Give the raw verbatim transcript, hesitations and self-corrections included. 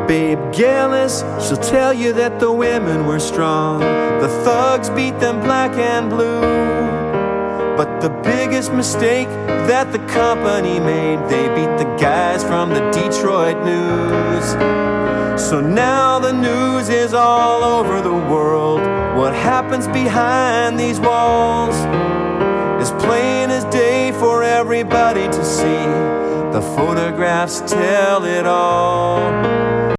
Babe Gillis, she'll tell you that the women were strong. The thugs beat them black and blue. But the biggest mistake that the company made, they beat the guys from the Detroit News. So now the news is all over the world. What happens behind these walls is plain as day for everybody to see. The photographs tell it all.